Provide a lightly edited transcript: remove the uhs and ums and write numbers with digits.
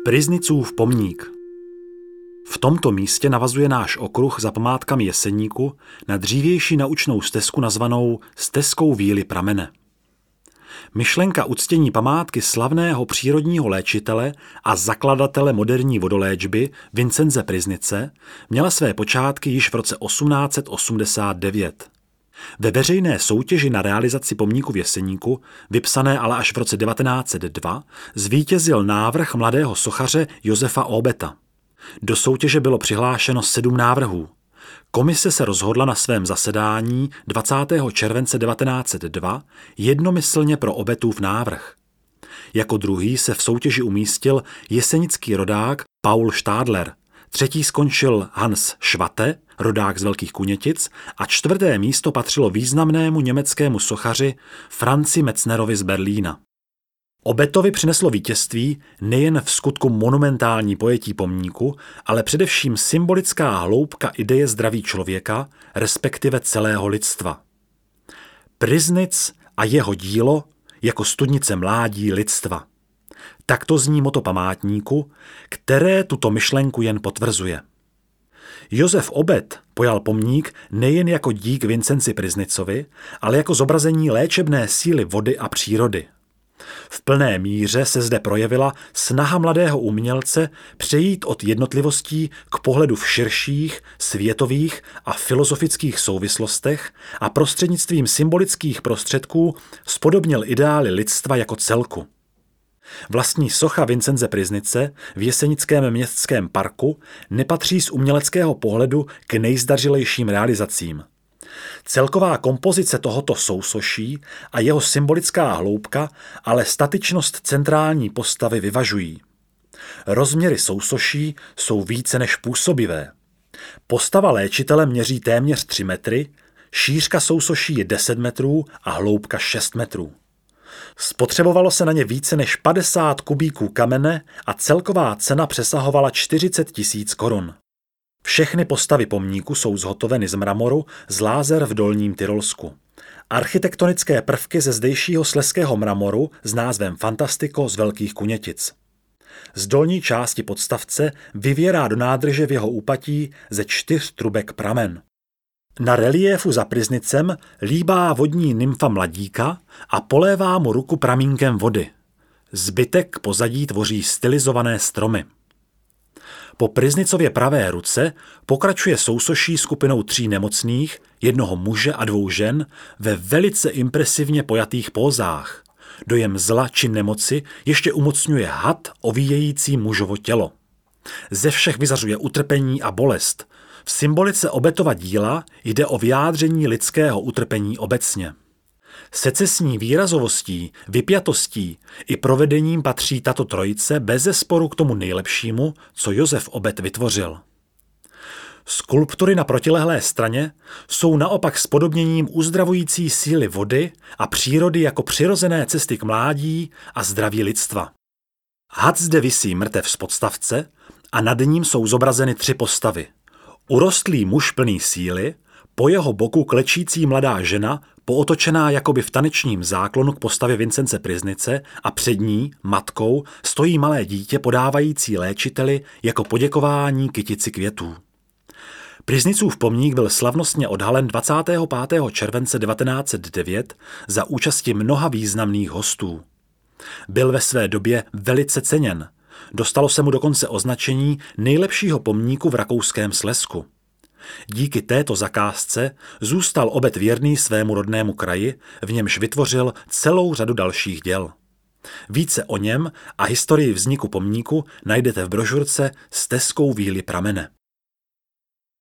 Pryznicův pomník. V tomto místě navazuje náš okruh za památkami Jeseníku na dřívější naučnou stezku nazvanou Stezkou víly pramene. Myšlenka uctění památky slavného přírodního léčitele a zakladatele moderní vodoléčby Vincenze Pryznice měla své počátky již v roce 1889. Ve veřejné soutěži na realizaci pomníku v Jeseníku, vypsané ale až v roce 1902, zvítězil návrh mladého sochaře Josefa Obeta. Do soutěže bylo přihlášeno 7 návrhů. Komise se rozhodla na svém zasedání 20. července 1902 jednomyslně pro Obetův návrh. Jako druhý se v soutěži umístil jesenický rodák Paul Stadler, třetí skončil Hans Schwatte, rodák z Velkých Kunětic, a 4. místo patřilo významnému německému sochaři Franzi Metznerovi z Berlína. Obetovi přineslo vítězství nejen v skutku monumentální pojetí pomníku, ale především symbolická hloubka ideje zdraví člověka, respektive celého lidstva. Pryznic a jeho dílo jako studnice mládí lidstva. Takto zní motto památníku, které tuto myšlenku jen potvrzuje. Josef Obet pojal pomník nejen jako dík Vincenzi Pryznicovi, ale jako zobrazení léčebné síly vody a přírody. V plné míře se zde projevila snaha mladého umělce přejít od jednotlivostí k pohledu v širších, světových a filozofických souvislostech a prostřednictvím symbolických prostředků spodobnil ideály lidstva jako celku. Vlastní socha Vincenze Pryznice v Jesenickém městském parku nepatří z uměleckého pohledu k nejzdařilejším realizacím. Celková kompozice tohoto sousoší a jeho symbolická hloubka ale statičnost centrální postavy vyvažují. Rozměry sousoší jsou více než působivé. Postava léčitele měří téměř 3 metry, šířka sousoší je 10 metrů a hloubka 6 metrů. Spotřebovalo se na ně více než 50 kubíků kamene a celková cena přesahovala 40 000 korun. Všechny postavy pomníku jsou zhotoveny z mramoru z Lázer v Dolním Tyrolsku. Architektonické prvky ze zdejšího slezského mramoru s názvem Fantastico z Velkých Kunětic. Z dolní části podstavce vyvěrá do nádrže v jeho úpatí ze 4 trubek pramen. Na reliéfu za Pryznicem líbá vodní nymfa mladíka a polévá mu ruku pramínkem vody. Zbytek pozadí tvoří stylizované stromy. Po Pryznicově pravé ruce pokračuje sousoší skupinou 3 nemocných, 1 muže a 2 žen ve velice impresivně pojatých pózách. Dojem zla či nemoci ještě umocňuje had ovíjející mužovo tělo. Ze všech vyzařuje utrpení a bolest. V symbolice Obetova díla jde o vyjádření lidského utrpení obecně. Secesní výrazovostí, vypjatostí i provedením patří tato trojice bezesporu k tomu nejlepšímu, co Josef Obet vytvořil. Skulptury na protilehlé straně jsou naopak spodobněním uzdravující síly vody a přírody jako přirozené cesty k mládí a zdraví lidstva. Had zde visí mrtev z podstavce a nad ním jsou zobrazeny 3 postavy. Urostlý muž plný síly, po jeho boku klečící mladá žena, pootočená jakoby v tanečním záklonu k postavě Vincence Pryznice, a před ní, matkou, stojí malé dítě podávající léčiteli jako poděkování kytici květů. Pryznicův pomník byl slavnostně odhalen 25. července 1909 za účasti mnoha významných hostů. Byl ve své době velice ceněn. Dostalo se mu dokonce označení nejlepšího pomníku v Rakouském Slezsku. Díky této zakázce zůstal Obet věrný svému rodnému kraji, v němž vytvořil celou řadu dalších děl. Více o něm a historii vzniku pomníku najdete v brožurce Stezkou víly pramene.